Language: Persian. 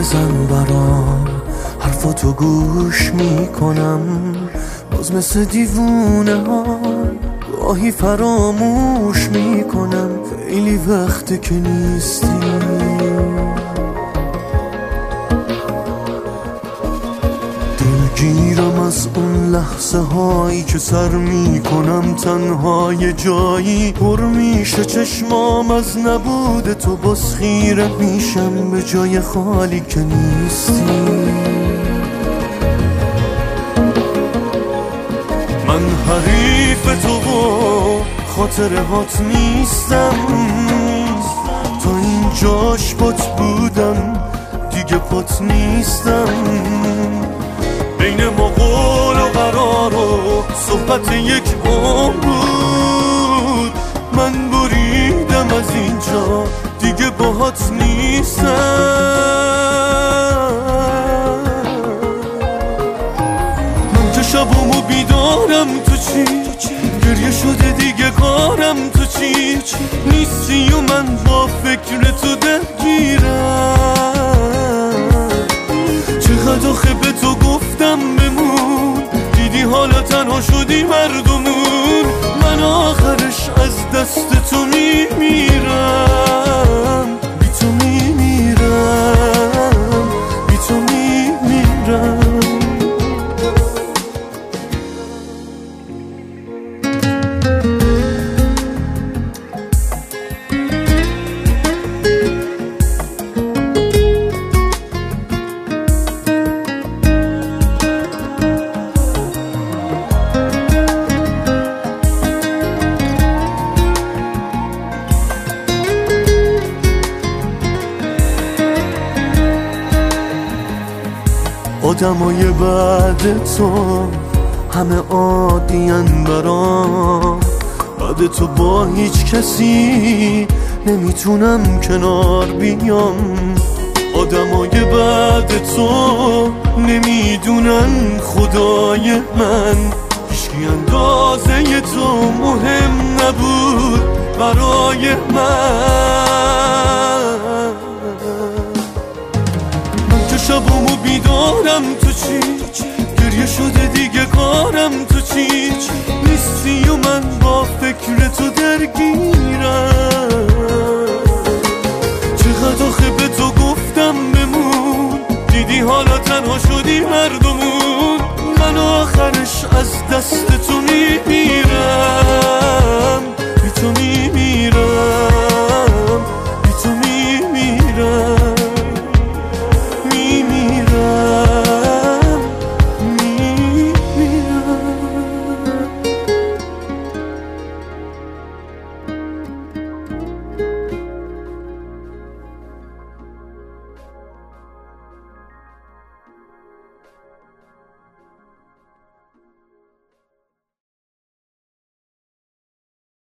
بزن برام، حرفاتو گوش میکنم، باز مثل دیوونه ها گاهی فراموش میکنم. خیلی وقته که نیستی، دلگیرم از اون لحظه هایی که سر میکنم تنها یه جایی، پر میشه چشمام از نبود تو، باز خیره میشم به جای خالی که نیستی. من حریف تو و خاطرهات نیستم، تا اینجاش پات بودم دیگه پات نیستم. بین ما قول و قرار و صحبت یک عمر بود، من بریدم از اینجا دیگه باهات نیستم. من که شبامو بیدارم تو چی، گریه شده دیگه کارم تو چی، نیستی و من با فکر تو درگیرم. چقدر آخه به تو گفتم بمون، دیدی حالا تنها شدی مردمون. من آخرش از دست تو میمیرم، بی تو میمیرم، بی تو میمیرم. آدمای بعد تو همه عادین برام، بعد تو با هیچ کسی نمیتونم کنار بیام. آدمای بعد تو نمیدونن خدای من، هیچکی اندازه تو مهم نبود برای من. من که شبامو بیدارم تو چی، گریه شده دیگه کارم تو چی، نیستی و من با فکر تو درگیرم. چقدر آخه به تو گفتم بمون، دیدی حالا تنها شدی مردمون. من آخرش از دست تو